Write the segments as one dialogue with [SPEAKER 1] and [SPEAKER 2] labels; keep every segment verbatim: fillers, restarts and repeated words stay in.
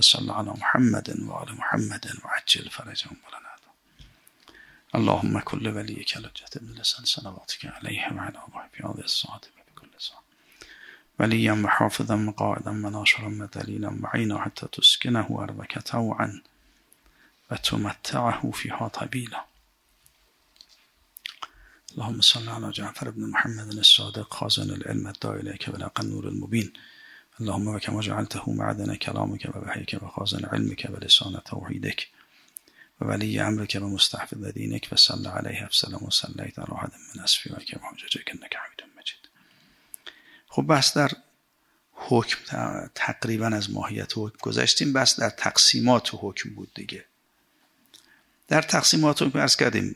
[SPEAKER 1] صل علی محمد و آل محمد و عجل فرجهم ولنا اللهم كل وليك لجة من لسان صلواتك عليه وعلى وحبياض الصادق بكل سان وليا وحافظا وقائدا وناشرا ودليلا وعينا حتى تسكنه أرضك طوعا وتمتعه فيها طويلا اللهم صل على جعفر بن محمد الصادق خازن العلم الداعي إليك بلاغ النور المبين اللهم وكما جعلته معدن كلامك ووحيك وخازن علمك ولسان توحيدك وولي امرك و مستحفظ دینک و صلی علیه افضل ما صلیت علی احد من اصفیائک و حججک انک حمید مجید. خب بس در حکم تقریبا از ماهیت حکم گذشتیم، بس در تقسیمات حکم بود دیگه. در تقسیمات حکم عرض کردیم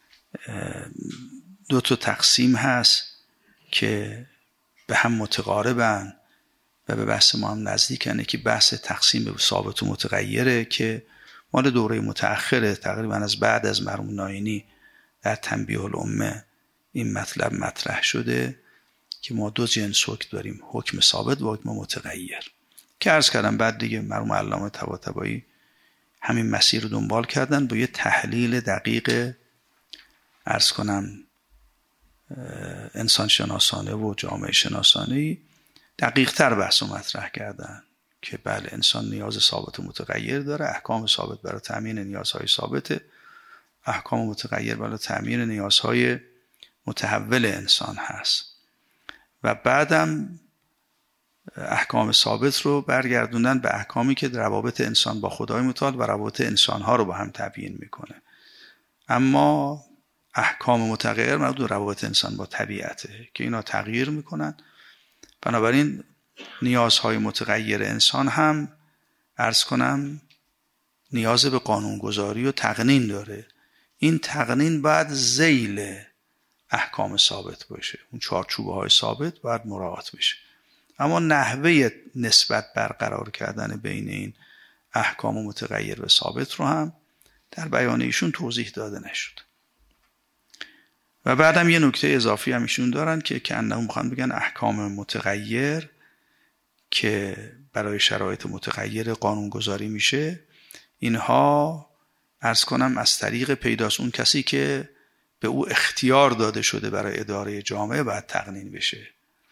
[SPEAKER 1] دو تا تقسیم هست که به هم متقاربن و به بحث ما هم نزدیکن، که بحث تقسیم به ثابت و متغیره که مال دوره متأخره، تقریبا از بعد از مرحوم ناینی در تنبیه الامه این مطلب مطرح شده که ما دو جنس حکم داریم، حکم ثابت و حکم متغیر، که عرض کردم بعد دیگه مرحوم علامه طباطبایی همین مسیر رو دنبال کردن با یه تحلیل دقیق عرض کنم انسان شناسانه و جامعه شناسانه دقیق تر بحث و مطرح کردن که بله انسان نیاز ثابت و متغیر داره، احکام ثابت برای تامین نیازهای ثابته، احکام متغیر برای تامین نیازهای متحول انسان هست، و بعدم احکام ثابت رو برگردوندن به احکامی که روابط انسان با خدای متعال و روابط انسانها رو با هم تبیین میکنه. اما احکام متغیر مربوط به روابط انسان با طبیعته که اینا تغییر میکنن، بنابراین نیازهای متغیر انسان هم عرض کنم نیاز به قانونگذاری و تقنین داره. این تقنین باید ذیل احکام ثابت باشه، اون چارچوبه های ثابت باید مراعات بشه، اما نحوه نسبت برقرار کردن بین این احکام متغیر و ثابت رو هم در بیان ایشون توضیح داده نشد. و بعدم یه نکته اضافی هم ایشون دارن که کانهم میخوان بگن احکام متغیر که برای شرایط متغیر قانونگذاری میشه، اینها عرض کنم از طریق پیداست اون کسی که به او اختیار داده شده برای اداره جامعه باید تقنین بشه،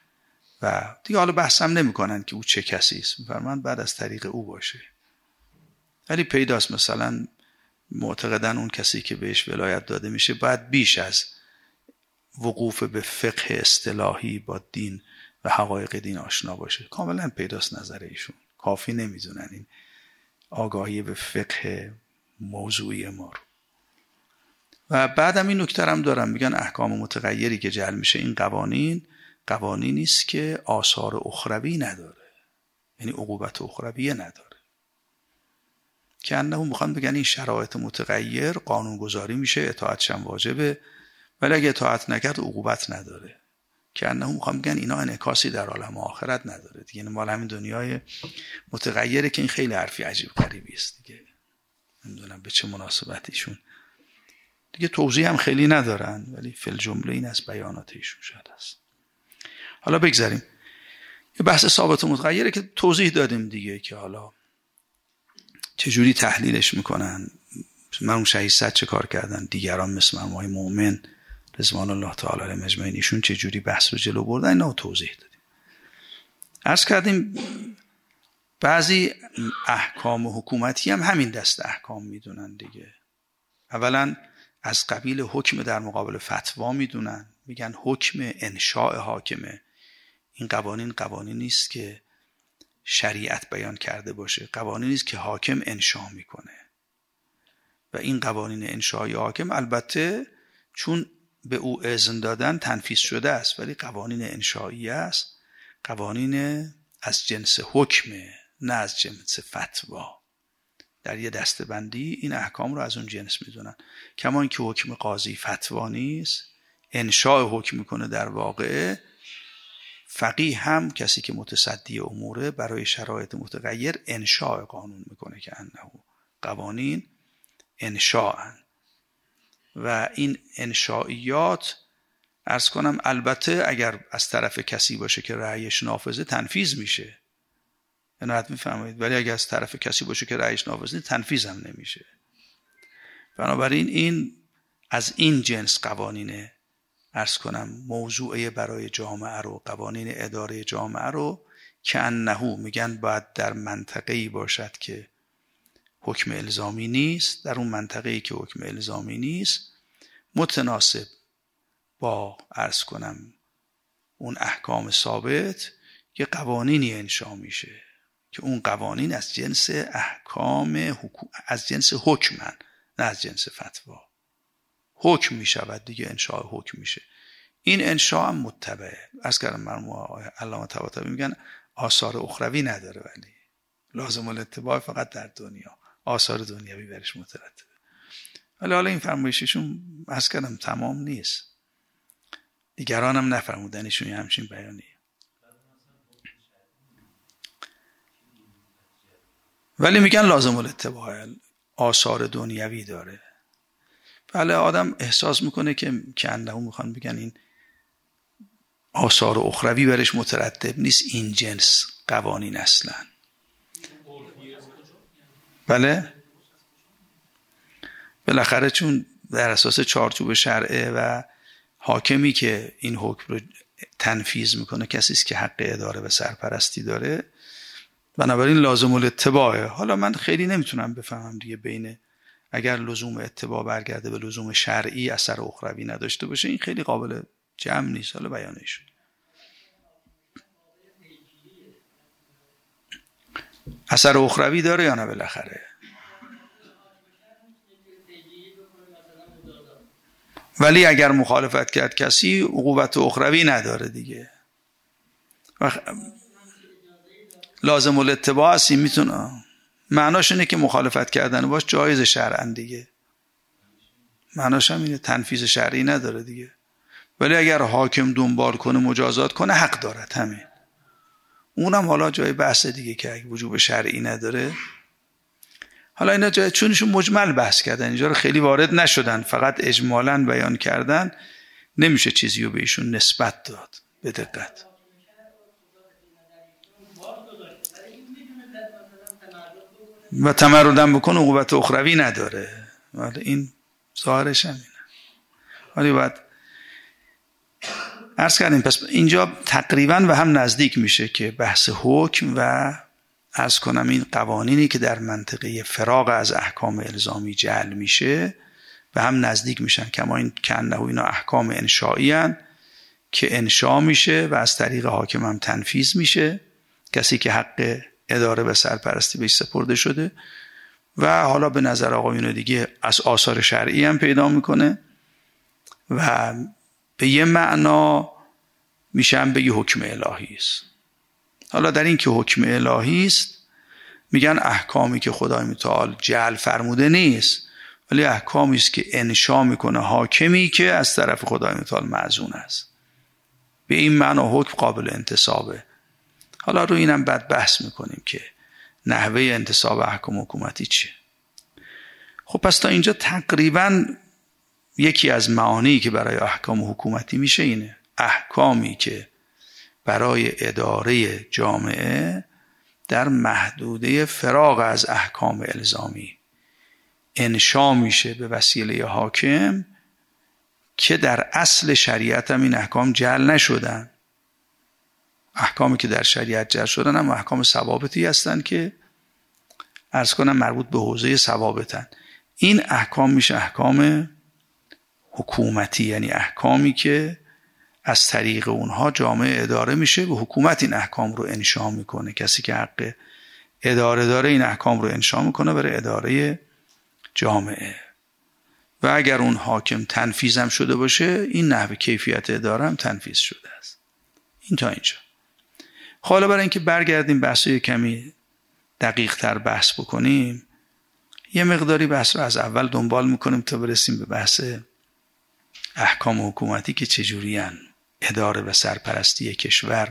[SPEAKER 1] و دیگه حالا بحث هم نمی کنن که او چه کسی است، میفرمان بعد از طریق او باشه. ولی پیداست مثلا معتقدن اون کسی که بهش ولایت داده میشه باید بیش از وقوف به فقه اصطلاحی با دین و حقایق دین آشنا باشه. کاملا پیداست نظر ایشون، کافی نمیدونن این آگاهی به فقه موضوعی ما رو. و بعدم این نکته هم دارم، میگن احکام متغیری که جعل میشه این قوانین قوانینی است که آثار اخروی نداره، یعنی عقوبت اخرویه نداره، که انه میخوان بگن این شرایط متغیر قانونگذاری میشه، اطاعتش هم واجبه، ولی اگه اطاعت نکرد عقوبت نداره، که انه میخوان بگن اینا انعکاسی در عالم آخرت نداره دیگه. یعنی مال همین دنیای متغیره که این خیلی حرفی عجیب غریبی است دیگه، نمیدونم به چه مناسبتیشون دیگه توضیح هم خیلی ندارن، ولی فی الجمله این از بیانات ایشون شده است. حالا بگذاریم یه بحث ثابت و متغیره که توضیح دادیم دیگه، که حالا چجوری تحلیلش میکنن، مرحوم شهید صدر چه کار کردن، دیگران مثل مرحوم های مومن رضوان الله تعالی علیهم اجمعین ایشون چجوری بحث رو جلو بردن، اینا رو توضیح دادیم. عرض کردیم بعضی احکام حکومتی هم همین دست احکام میدونن دیگه. اولا از قبیل حکم در مقابل فتوا میدونن، میگن حکم انشاء حاکمه، این قوانین قوانین نیست که شریعت بیان کرده باشه، قوانین نیست که حاکم انشاء میکنه، و این قوانین انشاء حاکم البته چون به او اذن دادن تنفیذ شده است، ولی قوانین انشائی است، قوانین از جنس حکمه نه از جنس فتوا. در یه دسته‌بندی این احکام رو از اون جنس میدونن، کما اینکه حکم قاضی فتوا نیست، انشاء حکم میکنه. در واقع فقیه هم کسی که متصدی اموره برای شرایط متغیر انشاء قانون میکنه، که انه قوانین انشاءن، و این انشائیات عرض کنم البته اگر از طرف کسی باشه که رأیش نافذه تنفیذ میشه، عنایت میفرمایید. ولی اگه از طرف کسی باشه که رأیش نافذ نیست تنفیذ هم نمیشه. بنابراین این از این جنس قوانین عرض کنم موضوعه برای جامعه رو، قوانین اداره جامعه رو که انهو میگن باید در منطقه‌ای باشد که حکم الزامی نیست، در اون منطقه‌ای که حکم الزامی نیست متناسب با عرض کنم اون احکام ثابت یه قوانینی انشا میشه که اون قوانین از جنس احکام حکم، از جنس حکمن، نه از جنس فتوا. حکم میشود دیگه، انشاء حکم میشه. این انشاء هم متبعه. از کردم مرموم علامه طباطبایی میگن آثار اخروی نداره، ولی لازم الاتباع فقط در دنیا، آثار دنیوی برش مترتبه. ولی حالا این فرمایششون از کردم تمام نیست، دیگران هم نفرمودنشون همچین بیانی. ولی میگن لازم الاتباع، آثار دنیوی داره. بله آدم احساس میکنه که کنده میخوان بگن این آثار اخروی برش مترتب نیست، این جنس قوانین اصلا. بله بالاخره چون در اساس چارچوب شرعه و حاکمی که این حکم رو تنفیذ میکنه کسی است که حق اداره و سرپرستی داره، بنابراین لازم الاتباعه. حالا من خیلی نمیتونم بفهمم دیگه بین اگر لزوم اتباع برگرده به لزوم شرعی اثر اخروی نداشته باشه، این خیلی قابل جمع نیست. حالا بیانش اثر اخروی داره یا نه بالاخره. ولی اگر مخالفت کرد کسی عقوبت اخروی نداره دیگه. لازم الاتباع هستی میتونه معناش اینه که مخالفت کردن باش جایز شرعاً دیگه، معناش هم اینه، تنفیذ شرعی نداره دیگه. ولی اگر حاکم دنبال کنه مجازات کنه حق دارد همین. اونم حالا جای بحث دیگه که اگه وجوب شرعی نداره. حالا اینا جای چونشون مجمل بحث کردن، اینجا رو خیلی وارد نشدن، فقط اجمالاً بیان کردن، نمیشه چیزی رو به ایشون نسبت داد به دقت. و تمردم بکن عقوبت اخروی نداره، ولی این ظاهرش همینه. ولی باید عرض کردیم پس اینجا تقریبا و هم نزدیک میشه که بحث حکم و عرض کنم این قوانینی که در منطقه فراغ از احکام الزامی جعل میشه و هم نزدیک میشن، کما این کنه اینا احکام انشائی هن که انشا میشه و از طریق حاکم هم تنفیذ میشه، کسی که حق اداره و سرپرستی بهش سپرده شده و حالا به نظر آقایون دیگه از آثار شرعی هم پیدا میکنه و به یه معنا میشه هم بگی حکم الهی است. حالا در این که حکم الهی است میگن احکامی که خدای متعال جعل فرموده نیست، ولی احکامی است که انشا میکنه حاکمی که از طرف خدای متعال معزون است. به این معنا حکم قابل انتصابه. حالا رو اینم بعد بحث میکنیم که نحوه انتصاب احکام حکومتی چیه. خب پس تا اینجا تقریبا یکی از معانی که برای احکام حکومتی میشه اینه: احکامی که برای اداره جامعه در محدوده فراغ از احکام الزامی انشا میشه به وسیله حاکم که در اصل شریعت هم این احکام جعل نشدن. احکامی که در شریعت جعل شدن هم احکام ثوابتی هستن که عرض کنم مربوط به حوزه ثوابتن. این احکام میشه احکام حکومتی، یعنی احکامی که از طریق اونها جامعه اداره میشه و حکومت این احکام رو انشا میکنه. کسی که حق اداره داره این احکام رو انشا میکنه برای اداره جامعه و اگر اون حاکم تنفیذ هم شده باشه این نحوه کیفیت اداره هم تنفیذ شده است. این تا اینجا. حالا برای اینکه برگردیم بحثی کمی دقیق تر بحث بکنیم، یه مقداری بحث رو از اول دنبال میکنیم تا برسیم به بحث احکام حکومتی که چجوری هن. اداره و سرپرستی کشور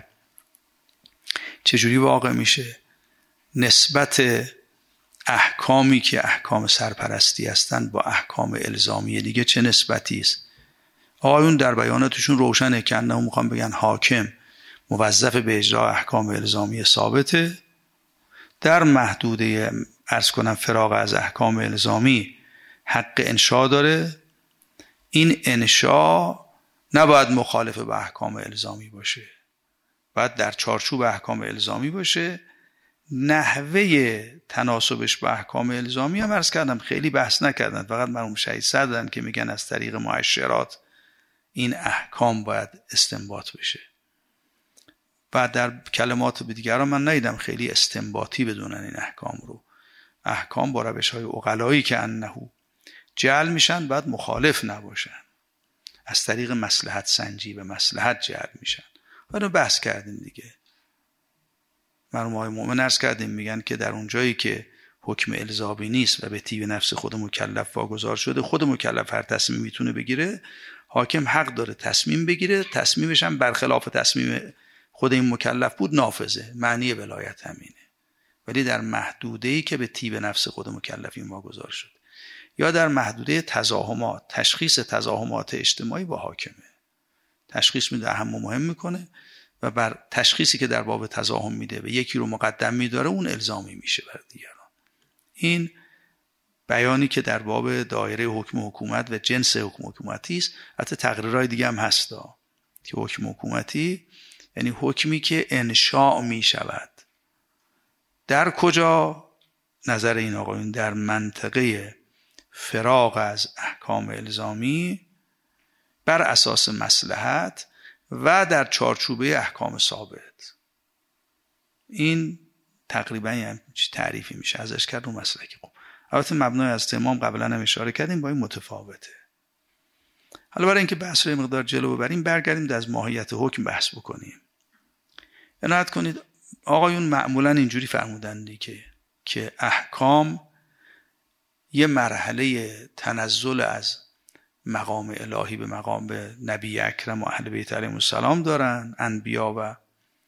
[SPEAKER 1] چجوری واقع میشه، نسبت احکامی که احکام سرپرستی هستن با احکام الزامی دیگه چه نسبتی است. آقایون در بیاناتشون روشنه که انهم میخوان بگن حاکم موظف به اجرا احکام الزامی ثابته در محدوده عرض کنم فراغ از احکام الزامی حق انشا داره. این انشا نباید مخالف به احکام الزامی باشه، باید در چارچوب احکام الزامی باشه. نحوه تناسبش با احکام الزامی هم عرض کردم خیلی بحث نکردن، فقط مرحوم شهید صدر دادن که میگن از طریق مؤشرات این احکام باید استنباط بشه. و در کلمات دیگران من ندیدم خیلی استنباطی بدونن این احکام رو. احکام با روش‌های عقلایی که انه جعل میشن باید مخالف نباشن، از طریق مصلحت سنجی به مصلحت جعل میشن. اینو بحث کردیم دیگه. مرحوم آقای مومن عرض کردیم میگن که در اون جایی که حکم الزامی نیست و به طیب نفس خود مکلف واگذار شده، خود مکلف هر تصمیم میتونه بگیره، حاکم حق داره تصمیم بگیره، تصمیمش هم برخلاف تصمیم خود این مکلف بود نافذه. معنی ولایت همینه، ولی در محدوده‌ای که به طیب نفس خود مکلفین واگذار شده، یا در محدوده تزاحمات، تشخیص تزاحمات اجتماعی با حاکمه. تشخیص میده، اهم و مهم میکنه و بر تشخیصی که در باب تزاحم میده و یکی رو مقدم میداره اون الزامی میشه بر دیگران. این بیانی که در باب دایره حکم حکومت و جنس حکم حکومتی است. حتی تقریرهای دیگه هم هستا که حکم حکومتی یعنی حکمی که انشاء میشود. در کجا؟ نظر این آقایون در منطقه فراغ از احکام الزامی بر اساس مصلحت و در چارچوبه احکام ثابت. این تقریبا یعنی تعریفی میشه ازش کرد رو مسلکی. خب البته مبنای از تمام قبلا هم اشاره کردیم با این متفاوته. حالا برای اینکه بحث رو مقدار جلو ببریم برگردیم از ماهیت حکم بحث بکنیم. عنایت کنید آقایون معمولا اینجوری فرمودند که که احکام یه مرحله تنزل از مقام الهی به مقام به نبی اکرم و اهل بیت علیهم السلام دارن، انبیا و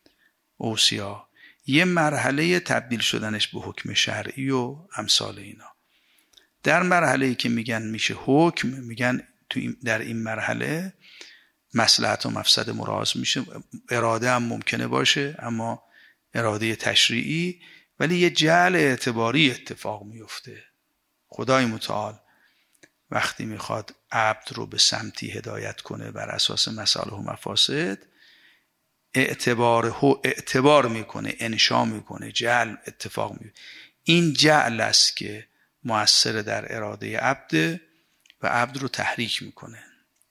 [SPEAKER 1] اوصیا، یه مرحله تبدیل شدنش به حکم شرعی و امثال اینا. در مرحله‌ای که میگن میشه حکم، میگن تو در این مرحله مصلحت و مفسد مراعات میشه، اراده هم ممکنه باشه اما اراده تشریعی، ولی یه جعل اعتباری اتفاق میفته. خدای متعال وقتی میخواد عبد رو به سمتی هدایت کنه بر اساس مصالح و مفاسد، اعتبار اعتبار میکنه، انشا میکنه، جعل اتفاق میفته. این جعل است که مؤثر در اراده عبد و عبد رو تحریک میکنه.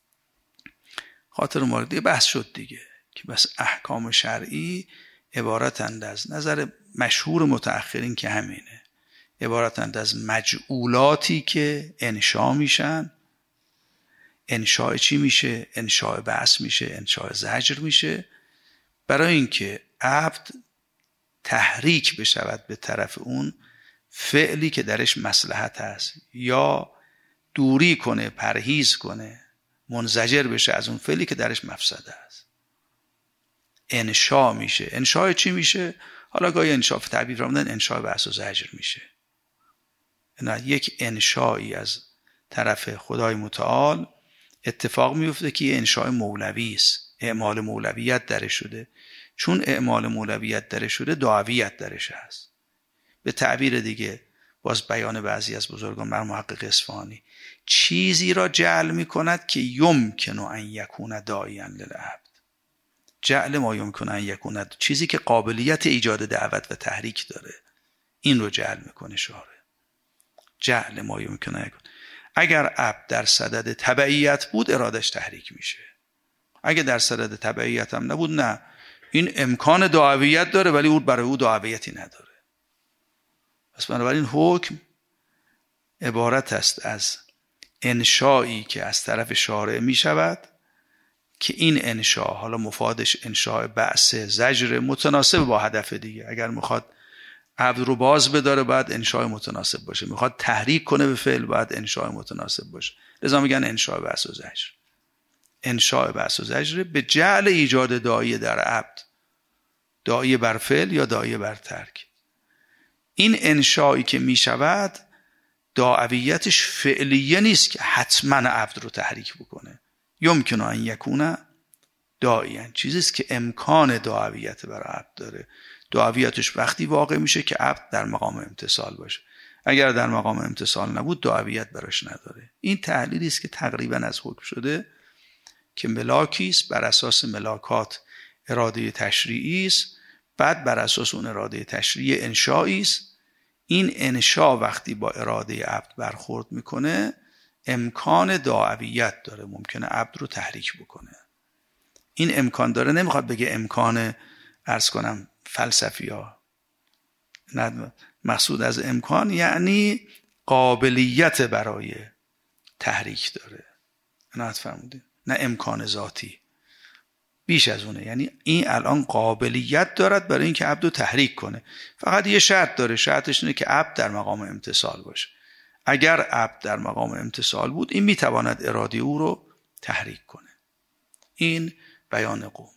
[SPEAKER 1] خاطر مورد بحث شد دیگه که بس احکام شرعی عبارتند از نظر مشهور متأخرین که همینه، عبارتند از مجعولاتی که انشا میشن. انشاء چی میشه؟ انشاء بعث میشه، انشاء زجر میشه، برای اینکه عبد تحریک بشود به طرف اون فعلی که درش مصلحت هست، یا دوری کنه، پرهیز کنه، منزجر بشه از اون فعلی که درش مفسده است. انشاء میشه. انشاء چی میشه؟ حالا گاهی انشاء تعبیر فرمودن انشاء بعث و زجر میشه. نه، یک انشایی از طرف خدای متعال اتفاق میفته که یه انشاء مولوی است، اعمال مولویت درش شده. چون اعمال مولویت درش شده دعویت درش هست. به تعبیر دیگه باز بیان بعضی از بزرگان بر محقق اصفهانی، چیزی را جعل میکند که یمکن ان یکون داعیا للعبد. جعل ما یمکن ان یکون، چیزی که قابلیت ایجاد دعوت و تحریک داره، این رو جعل میکنه شارع. جعل ما یمکن ان یکون. اگر عبد در صدد تبعیت بود ارادش تحریک میشه. اگر در صدد تبعیت هم نبود، نه، این امکان دعویت داره ولی او برای او دعویتی نداره. پس بنابراین حکم عبارت است از انشایی که از طرف شارع می شود که این انشا حالا مفادش انشاء بعث، زجر، متناسب با هدف دیگه. اگر میخواد عبد رو باز بداره باید انشاء متناسب باشه، میخواد تحریک کنه به فعل باید انشاء متناسب باشه. لذا میگن انشاء بعث و زجر. انشاء بعث و زجر به جعل ایجاد داعیه در عبد، داعیه بر فعل یا داعیه بر ترک. این انشایی که می شود دعویتش فعلیه نیست که حتما عبد رو تحریک بکنه. یمکن ان یکون داعیاً، چیزیست که امکان دعویت بر عبد داره. دعویتش وقتی واقع میشه که عبد در مقام امتثال باشه. اگر در مقام امتثال نبود دعویت براش نداره. این تحلیلی است که تقریبا از حکم شده که ملاکی است، بر اساس ملاکات اراده تشریعی است، بعد بر اساس اون اراده تشریعی انشایی است. این انشا وقتی با اراده عبد برخورد میکنه امکان دعویت داره، ممکنه عبد رو تحریک بکنه. این امکان داره، نمیخواد بگه امکان عرض کنم فلسفی ها، نه، مقصود از امکان یعنی قابلیت برای تحریک داره، نه فرمودید، نه امکان ذاتی، بیش از اونه. یعنی این الان قابلیت دارد برای اینکه عبد رو تحریک کنه. فقط یه شرط داره، شرطش اینه که عبد در مقام امتثال باشه. اگر عبد در مقام امتثال بود این میتواند اراده او رو تحریک کنه. این بیان قوم.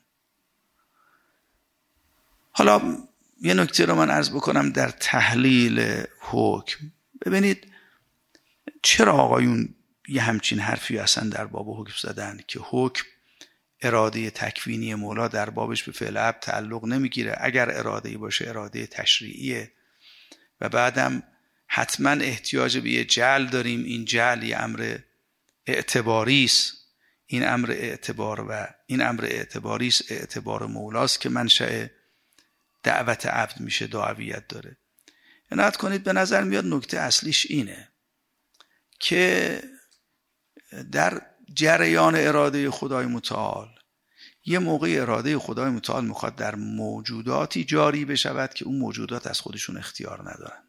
[SPEAKER 1] حالا یه نکته رو من عرض بکنم در تحلیل حکم. ببینید چرا آقایون یه همچین حرفی اصلا در باب حکم زدن که حکم اراده تکوینی مولا در بابش به فعل عبد تعلق نمیگیره، اگر اراده‌ای باشه اراده تشریعیه و بعدم حتما احتیاج به یه جعل داریم. این جعل یه امر اعتباری است، این امر اعتبار و این امر اعتباری است، اعتبار مولاست که منشأ دعوت عبد میشه، دعویت داره. عنایت کنید، به نظر میاد نکته اصلیش اینه که در جریان اراده خدای متعال یه موقع اراده خدای متعال میخواد در موجوداتی جاری بشود که اون موجودات از خودشون اختیار ندارند.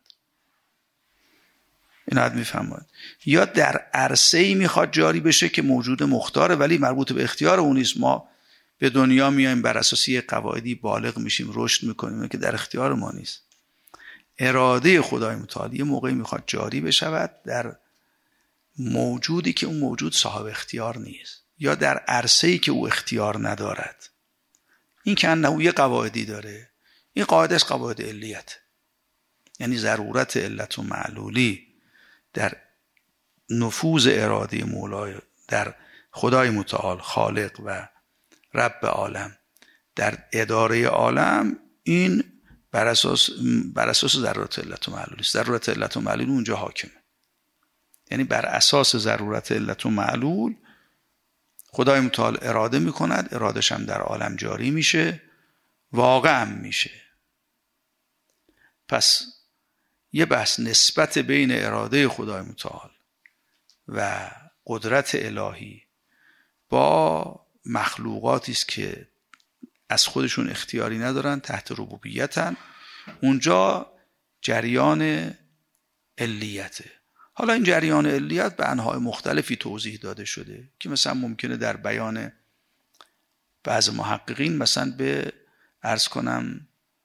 [SPEAKER 1] اینا حد میفهمید. یا در عرصه‌ای میخواد جاری بشه که موجود مختاره ولی مربوط به اختیار اون نیست. ما به دنیا میایم بر اساس یه قواعدی بالغ میشیم، رشد میکنیم که در اختیار ما نیست. اراده خدای متعال یه موقعی میخواد جاری بشود در موجودی که اون موجود صاحب اختیار نیست یا در عرصه‌ای که او اختیار ندارد. این که انه یه قواعدی داره. این قاعدهش قواعد علیت، یعنی ضرورت علت و معلولی در نفوذ اراده مولای در خدای متعال خالق و رب عالم در اداره عالم، این بر اساس بر اساس ضرورت علت و معلولی است. ضرورت علت و معلول اونجا حاکمه. یعنی بر اساس ضرورت علت و معلول خدای متعال اراده میکند، ارادش هم در عالم جاری میشه، واقع هم میشه. پس یه بحث نسبت بین اراده خدای متعال و قدرت الهی با مخلوقاتی است که از خودشون اختیاری ندارن، تحت ربوبیتن، اونجا جریان علیته. حالا این جریان علیت به انواع مختلفی توضیح داده شده که مثلا ممکنه در بیان بعض محققین مثلا به عرض کنم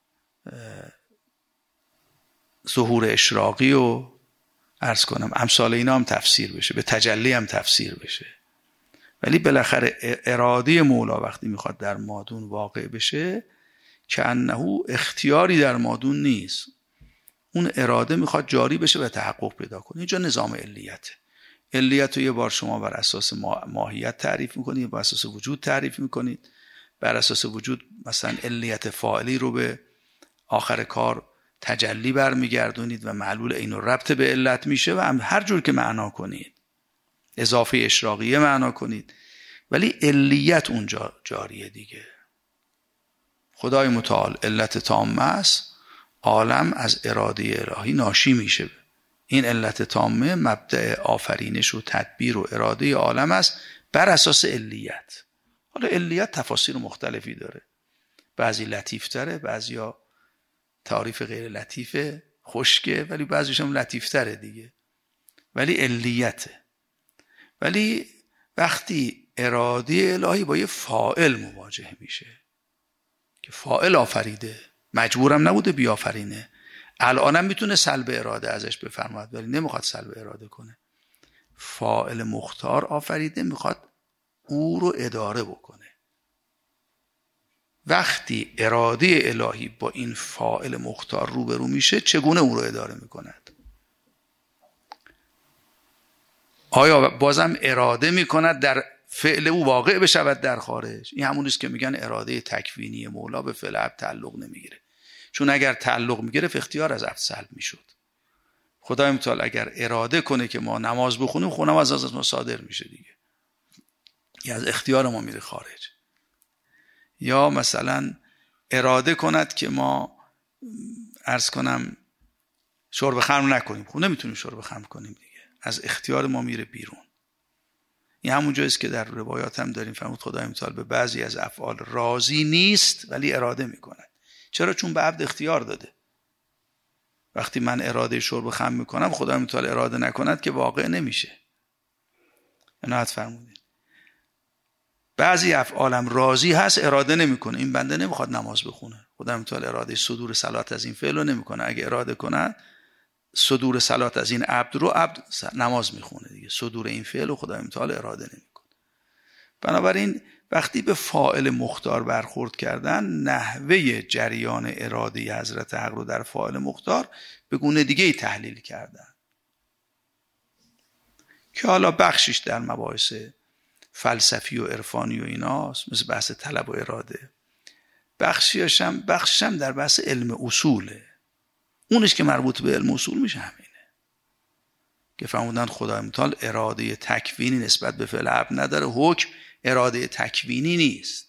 [SPEAKER 1] ظهور اشراقی و عرض کنم امثال اینا هم تفسیر بشه، به تجلی هم تفسیر بشه. ولی بالاخره اراده مولا وقتی میخواد در مادون واقع بشه که انه اختیاری در مادون نیست، اون اراده میخواد جاری بشه و تحقق پیدا کنه. اینجا نظام علیته. علیت رو یه بار شما بر اساس ماهیت تعریف میکنید، بر اساس وجود تعریف میکنید، بر اساس وجود مثلا علیت فاعلی رو به آخر کار تجلی برمیگردونید و معلول عین الربط به علت میشه و هم هر جور که معنا کنید، اضافه اشراقیه معنا کنید، ولی علیت اونجا جاریه دیگه. خدای متعال علت تامه است، عالم از اراده الهی ناشی میشه. این علت تامه مبدأ آفرینش و تدبیر و اراده عالم است بر اساس علیت. حالا علیت تفاسیر مختلفی داره، بعضی لطیف تره، بعضی ها تعریف غیر لطیفه، خشکه، ولی بعضیش هم لطیف تره دیگه، ولی علیته. ولی وقتی اراده الهی با یه فاعل مواجه میشه که فاعل آفریده، مجبورم نبوده بیافرینه، الانم میتونه سلب اراده ازش بفرماد ولی نمیخواد سلب اراده کنه، فاعل مختار آفریده، میخواد او رو اداره بکنه. وقتی اراده الهی با این فاعل مختار روبرو میشه چگونه او رو اداره میکند؟ آیا بازم اراده میکند در فعل او واقع بشود در خارج؟ این همون است که میگن اراده تکوینی مولا به فعل عبد تعلق نمیگیره، چون اگر تعلق میگرفت اختیار از عبد سلب میشد. خدای متعال اگر اراده کنه که ما نماز بخونیم، خونم از از ما صادر میشه دیگه، یا از اختیار ما میره خارج. یا مثلا اراده کند که ما عرض کنم شرب خمر نکنیم، خب نمیتونیم شرب خمر کنیم دیگه، از اختیار ما میره بیرون. این همون جاییست که در روایات هم داریم فرمود خدای متعال به بعضی از افعال راضی نیست ولی اراده میکند. چرا؟ چون به عبد اختیار داده. وقتی من اراده شرب خمر میکنم، خدای متعال اراده نکند که واقع نمیشه. عنایت فرمودین. بعضی افعالم راضی هست اراده نمیکنه، این بنده نمیخواد نماز بخونه، خدای متعال اراده صدور صلات از این فعل رو نمیکنه. اگه اراده کنه صدور صلات از این عبد رو، عبد نماز میخونه دیگه، صدور این فعل رو خدای متعال اراده نمیکنه. بنابراین وقتی به فاعل مختار برخورد کردن، نحوه جریان اراده حضرت حق رو در فاعل مختار به گونه دیگه ای تحلیل کردن که حالا بخشش در مباحث فلسفی و عرفانی و ایناست، مثل بحث طلب و اراده. بخشیش هم بخشش هم در بحث علم اصوله. اونش که مربوط به علم اصول میشه همینه که فرمودن خدای متعال اراده تکوینی نسبت به فعل عبد نداره، حکم اراده تکوینی نیست.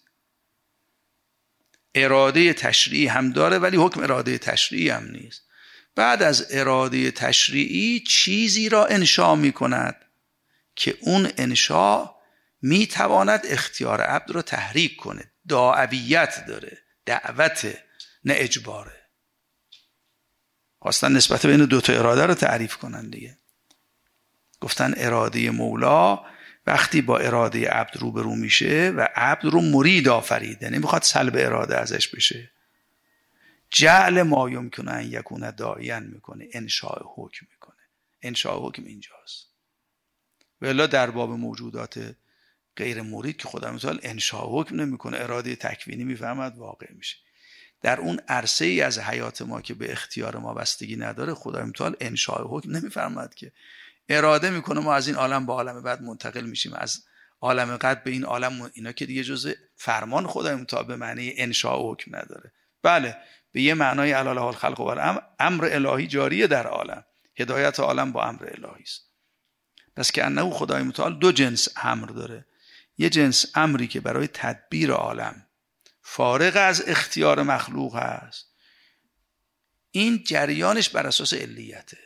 [SPEAKER 1] اراده تشریعی هم داره ولی حکم اراده تشریعی هم نیست. بعد از اراده تشریعی چیزی را انشا می کند که اون انشا می تواند اختیار عبد را تحریک کنه. داعویت داره، دعوت نه اجباره. خواستن نسبت بین دوتا اراده رو تعریف کنن دیگه. گفتن اراده مولا وقتی با اراده عبد روبرو میشه و عبد رو مرید آفریده، نمیخواد سلب اراده ازش بشه، جعل ما یمکنه ان یکون داعیا میکنه، انشاء حکم میکنه. انشاء حکم اینجاست. والا در باب موجودات غیر مرید که خدا متعال انشاء حکم نمیکنه، اراده تکوینی میفهمد واقع میشه. در اون عرصه ای از حیات ما که به اختیار ما بستگی نداره، خدا متعال انشاء حکم نمیفهمد که اراده میکنه ما از این عالم به عالم بعد منتقل میشیم، از عالم قد به این عالم. اینا که دیگه جزء فرمان خدای متعال به معنی انشاء حکم نداره. بله به یه معنای علاله الخلق و الامر، امر الهی جاریه در عالم، هدایت عالم با امر الهی است. پس که انه خدای متعال دو جنس امر داره. یه جنس امری که برای تدبیر عالم فارغ از اختیار مخلوق هست، این جریانش بر اساس علیته،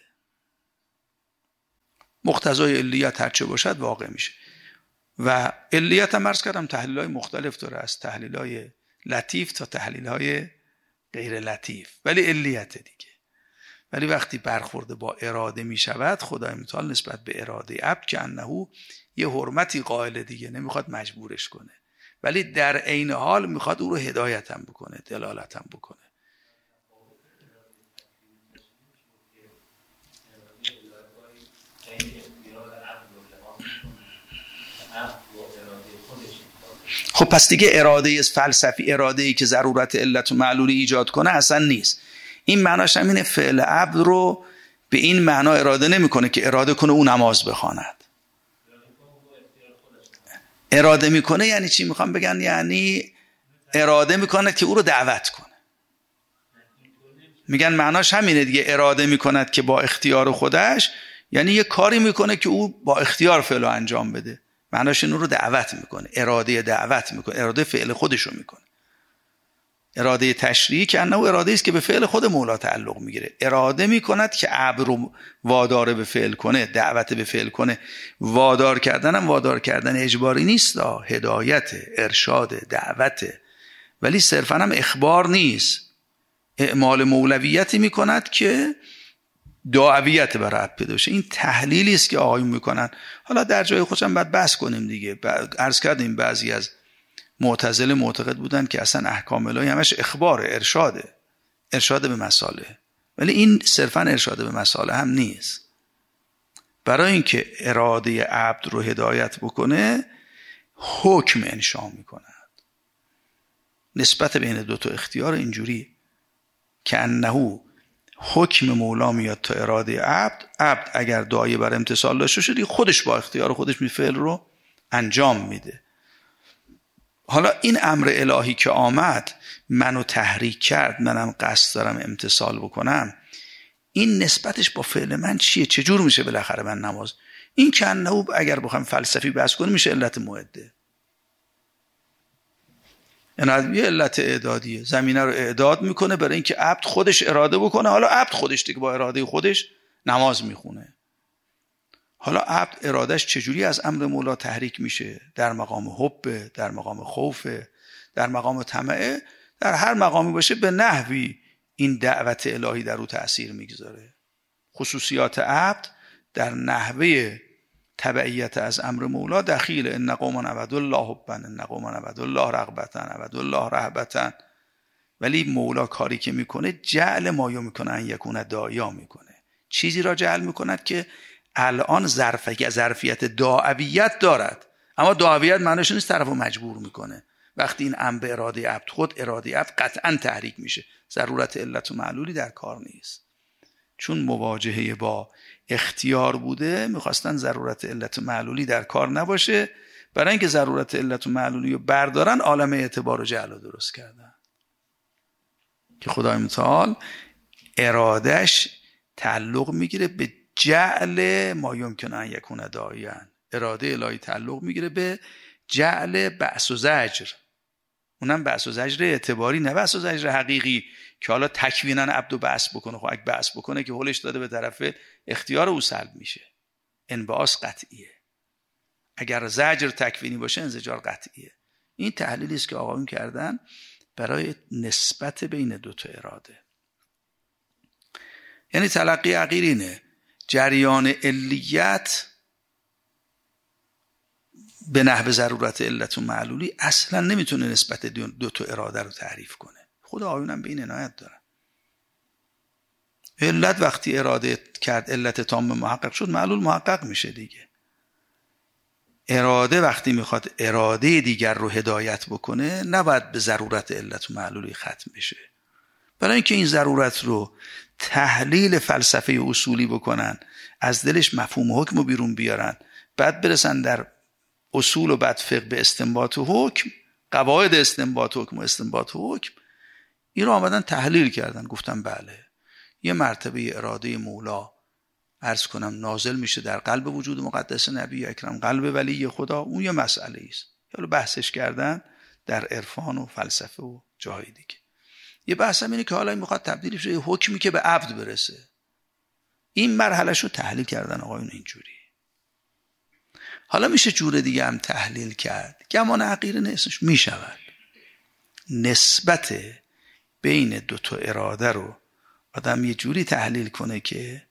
[SPEAKER 1] مقتضای علیت هرچه باشد واقع میشه. و علیت هم عرض کردم تحلیل های مختلف داره، از تحلیل های لطیف تا تحلیل های غیر لطیف، ولی علیت دیگه. ولی وقتی برخورده با اراده میشود، خدای متعال نسبت به اراده عبد که انه یه حرمتی قائل دیگه، نمیخواد مجبورش کنه، ولی در عین حال میخواد او رو هدایت هم بکنه، دلالت هم بکنه. خب پس دیگه اراده فلسفی، اراده ای که ضرورت علت و معلولی ایجاد کنه اصلا نیست. این معناش همینه، فعل عبد رو به این معنا اراده نمیکنه که اراده کنه او نماز بخواند. اراده میکنه یعنی چی؟ میخوام بگن یعنی اراده میکنه که او رو دعوت کنه. میگن معناش همینه دیگه، اراده میکند که با اختیار خودش، یعنی یه کاری میکنه که او با اختیار فعل انجام بده. معناش این رو دعوت میکنه، اراده دعوت میکنه، اراده فعل خودش رو میکنه. اراده تشریعی که انه اراده است که به فعل خود مولا تعلق میگیره، اراده میکند که عبد رو وادار به فعل کنه، دعوت به فعل کنه. وادار کردن هم وادار کردن اجباری نیست، هدایت، ارشاد، دعوت، ولی صرفا هم اخبار نیست. اعمال مولویتی میکند که دعویت برای عبد پیدا بشه. این تحلیلی است که آقایون میکنن. حالا در جای خودشم باید بحث کنیم دیگه. عرض کردیم بعضی از معتزله معتقد بودن که اصلا احکام الهی همش اخبار، ارشاده، ارشاد به مساله، ولی این صرفا ارشاد به مساله هم نیست. برای اینکه اراده عبد رو هدایت بکنه، حکم انشا میکند. نسبت بین دو تا اختیار اینجوری که انه حکم مولا میاد تا اراده عبد، عبد اگر دعای بر امتثال داشته شدی، خودش با اختیار خودش می فعل رو انجام میده. حالا این امر الهی که آمد منو تحریک کرد، منم قصد دارم امتثال بکنم، این نسبتش با فعل من چیه؟ چجور میشه بالاخره من نماز؟ این که انه اگر بخوام فلسفی بحث کنیم میشه علت معده. این یه علت اعدادیه، زمینه رو اعداد میکنه برای اینکه عبد خودش اراده بکنه. حالا عبد خودش دیگه با اراده خودش نماز میخونه. حالا عبد ارادش چجوری از امر مولا تحریک میشه؟ در مقام حب، در مقام خوف، در مقام طمع، در هر مقامی باشه به نحوی این دعوت الهی در او تأثیر میگذاره. خصوصیات عبد در نحوه تبعیت از امر مولا دخیل. ان قوما عبدوا الله حبا، ان قوما عبدوا الله رغبتا، عبدوا الله رهبتا. ولی مولا کاری که میکنه جعل مایو میکنه ان یکون داعیا میکنه. چیزی را جعل میکند که الان ظرفیت ظرفیت داعویت دارد، اما داعویت معنیش نیست طرفو مجبور میکنه. وقتی این امر به اراده عبد، خود اراده عبد قطعا تحریک میشه. ضرورت علت و معلولی در کار نیست. چون مواجهه با اختیار بوده میخواستن ضرورت علت و معلولی در کار نباشه. برای اینکه ضرورت علت و معلولی رو بردارن عالم اعتبار و جعل رو درست کردن که خدای متعال ارادش تعلق میگیره به جعل ما یمکن ان یکون داعیا. اراده الهی تعلق میگیره به جعل بعث و زجر. اونم بعث و زجر اعتباری، نه بعث و زجر حقیقی که حالا تکوینا عبدو بعث بکنه. خب اگه بعث بکنه که هولش داده به طرف اختیار او سلب میشه، انبعاث قطعیه. اگر زجر تکوینی باشه انزجار قطعیه. این تحلیلی است که آقایون کردن برای نسبت بین دو تا اراده. یعنی تلقی عقیل اینه جریان علیت به نحو ضرورت علت و معلولی اصلا نمیتونه نسبت دو تا اراده رو تعریف کنه. خود آقایونم به این عنایت دارن. علت وقتی اراده کرد علت تام محقق شد، معلول محقق میشه دیگه. اراده وقتی میخواد اراده دیگر رو هدایت بکنه نباید به ضرورت علت و معلولی ختم بشه. برای اینکه این ضرورت رو تحلیل فلسفه اصولی بکنن، از دلش مفهوم حکم رو بیرون بیارن، بعد برسن در اصول و بعد فقه به استنباط و حکم، قواعد استنباط حکم و استنباط حکم، این رو آمدن تحلیل کردن. گفتم بله یه مرتبه اراده مولا عرض کنم نازل میشه در قلب وجود مقدس نبی اکرم، قلب ولی خدا. اون یه مسئله است، حالا بحثش کردن در عرفان و فلسفه و جاهای دیگه. یه بحث هم اینه که حالا این میخواد تبدیل بشه یه حکمی که به عبد برسه. این مرحله شو تحلیل کردن آقایون اینجوری. حالا میشه جور دیگه هم تحلیل کرد، گمان عقیل نیستش، میشود نسبت بین دو تا اراده رو آدم یه جوری تحلیل کنه که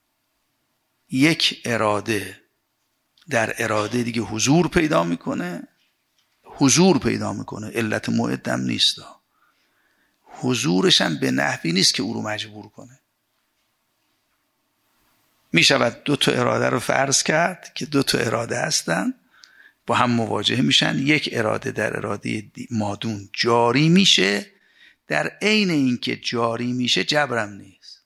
[SPEAKER 1] یک اراده در اراده دیگه حضور پیدا میکنه، حضور پیدا میکنه، علت معدم نیست، حضورش هم به نحوی نیست که او رو مجبور کنه. میشود دو تا اراده رو فرض کرد که دو تا اراده هستن، با هم مواجه میشن، یک اراده در اراده مادون جاری میشه، در عین اینکه جاری میشه جبرم نیست،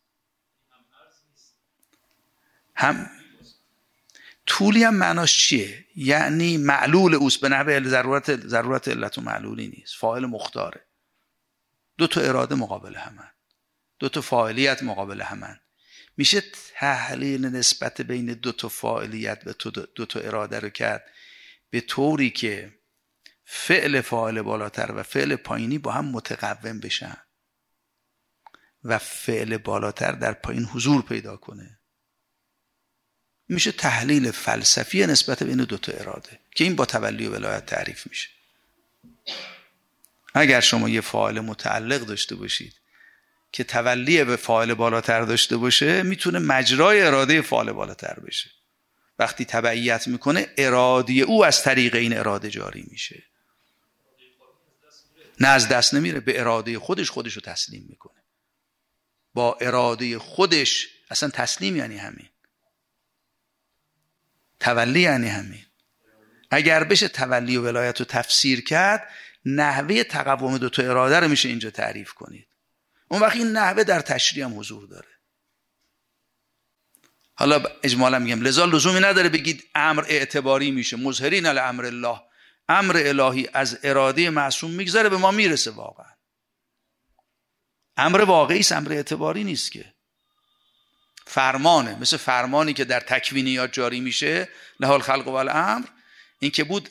[SPEAKER 1] هم طولی هم معناش چیه؟ یعنی معلول اوست، به نحو ضرورت ضرورت علت و معلولی نیست، فاعل مختاره. دو تا اراده مقابل همن، دو تا فاعلیت مقابل همن. میشه تحلیل نسبت بین دو تا فاعلیت و دو تا اراده رو کرد به طوری که فعل فاعل بالاتر و فعل پایینی با هم متقوم بشن و فعل بالاتر در پایین حضور پیدا کنه. میشه تحلیل فلسفی نسبت بین دو تا اراده که این با تولی و ولایت تعریف میشه. اگر شما یه فاعل متعلق داشته باشید که تولی به فاعل بالاتر داشته باشه، میتونه مجرای اراده فاعل بالاتر بشه. وقتی تبعیت میکنه اراده او از طریق این اراده جاری میشه، نه از دست نمیره، به اراده خودش خودش رو تسلیم میکنه. با اراده خودش اصلا تسلیم یعنی همین، تولی یعنی همین. اگر بشه تولی و ولایت رو تفسیر کرد، نحوه تقوم دو تا اراده رو میشه اینجا تعریف کنید. اون وقت این نحوه در تشریع هم حضور داره. حالا اجمالا میگم لذا لزومی نداره بگید امر اعتباری میشه، مظهرین الامر الله، امر الهی از اراده معصوم میگذره به ما میرسه. واقعا امر واقعی است، امر اعتباری نیست که. فرمانه، مثل فرمانی که در تکوینیات جاری میشه، له الخلق و الامر، این که بود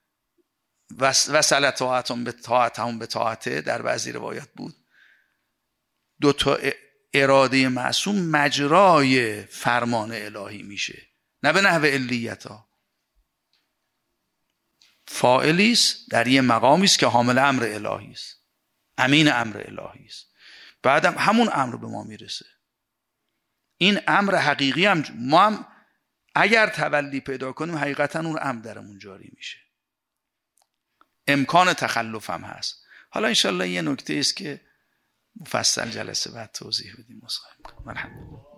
[SPEAKER 1] وصل طاعتهم به طاعتهم به طاعته، در بعضی روایات بود دو تا اراده معصوم مجرای فرمان الهی میشه، نه به نحو علیت ها. فاعلی است در یه مقامی است که حامل امر الهی است، امین امر الهی است، بعدم همون امر به ما میرسه. این امر حقیقی هم ما هم اگر تولی پیدا کنیم حقیقتا اون امر درمون جاری میشه. امکان تخلف هم هست. حالا انشالله یه نکته است که مفصل جلسه بعد توضیح بدیم. مرحبا.